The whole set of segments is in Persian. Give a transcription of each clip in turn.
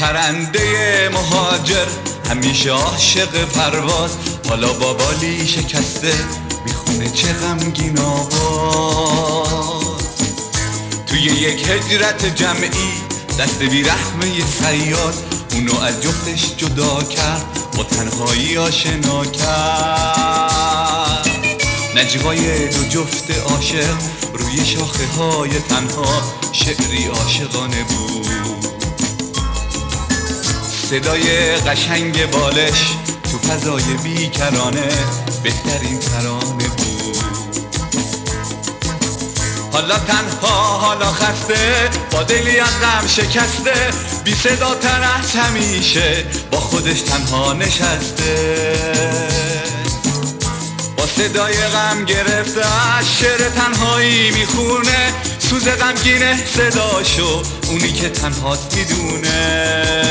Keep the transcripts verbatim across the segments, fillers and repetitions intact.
پرنده مهاجر همیشه عاشق پرواز، حالا با بالی شکسته میخونه چه غمگین آواز. توی یک هجرت جمعی دست بیرحمه صیاد اونو از جفتش جدا کرد، با تنهایی آشنا کرد. نجوای دو جفت عاشق روی شاخه های تنها شعری عاشقانه بود. صدای قشنگ بالش تو فضای بیکرانه بهترین ترانه بود. حالا تنها حالا خسته با دلی از غم شکسته، بی صدا تر از همیشه با خودش تنها نشسته. با صدای غم گرفته از شعر تنهایی میخونه، سوز غمگینه صداشو اونی که تنهاست میدونه.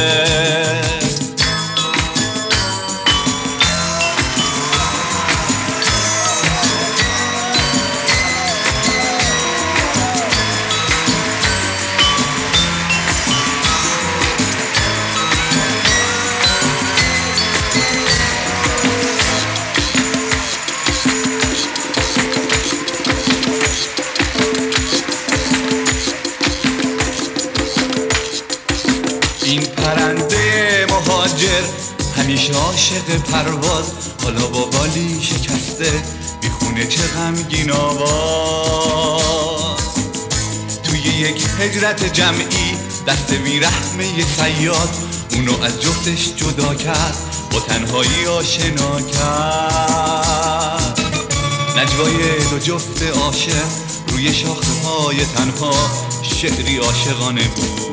این پرنده مهاجر همیشه عاشق پرواز، حالا با بالی شکسته میخونه چه غمگین آواز. توی یک هجرت جمعی دست بیرحمه صیاد اونو از جفتش جدا کرد، با تنهایی آشنا کرد. نجوای دو جفت عاشق روی شاخه های تنها شعری عاشقانه بود.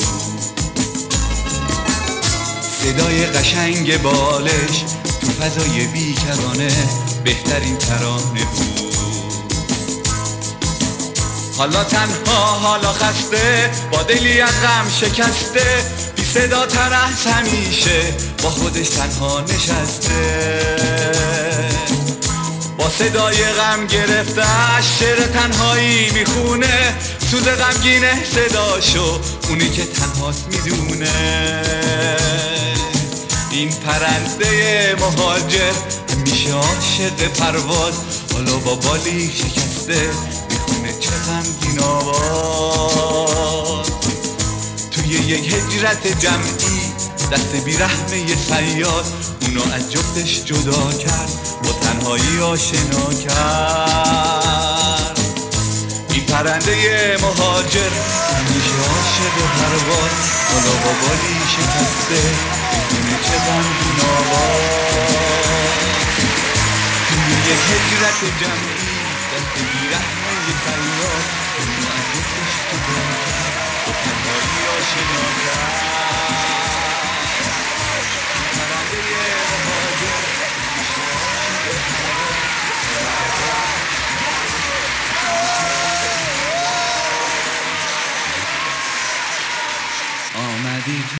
صدای قشنگ بالش تو فضای بیکرانه بهترین ترانه بود. حالا تنها حالا خسته با دلی از غم شکسته، بی صدا تر از همیشه با خودش تنها نشسته. با صدای غم گرفته از شعر تنهایی میخونه، سوز غمگینه صداشو اونی که تنهاست میدونه. این پرنده مهاجر همیشه عاشق پرواز، حالا با بالی شکسته میخونه چه غمگین آواز. توی یک هجرت جمعی دست بیرحمه صیاد اونو از جفتش جدا کرد، با تنهایی آشنا کرد. این پرنده مهاجر همیشه عاشق پرواز، حالا با بالی شکسته میدونه چه غمگین آواز. توی یک هجرت جمعی دست بیرحمه صیاد اونو از جفتش جدا کرد، با تنهایی آشنا کرد. پرنده مهاجر همیشه عاشق پرواز. آمدی